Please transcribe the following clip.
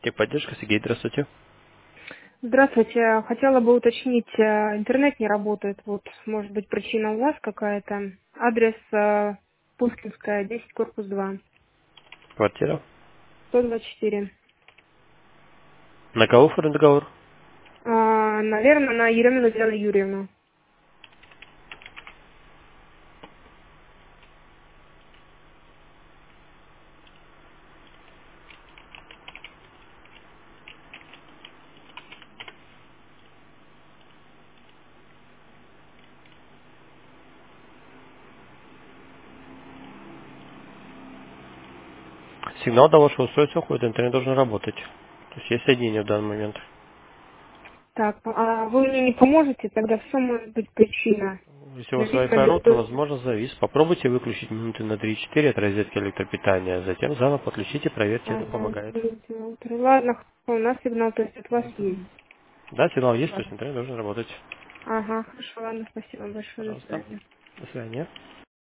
Техподдержка, Сергей, здравствуйте. Здравствуйте. Хотела бы уточнить, интернет не работает. Вот, может быть, причина у вас какая-то. Адрес Пушкинская, 10, корпус 2, Квартира. 124. На кого оформлен договор? Наверное, на Еремину Диану Юрьевну. Сигнал до вашего устройства уходит, интернет должен работать. То есть есть соединение в данный момент. Так, а вы мне не поможете? Тогда все может быть причина. Если у вас Наверное, Wi-Fi роутер, беспроводной. возможно, завис. Попробуйте выключить минуты на 3-4 от розетки электропитания. Затем заново подключите, проверьте, это Ага, помогает. ладно, у нас сигнал, то есть от вас есть. Да, сигнал есть, то есть Ладно. интернет должен работать. Ага, хорошо, ладно, спасибо большое, до Пожалуйста. свидания. До свидания.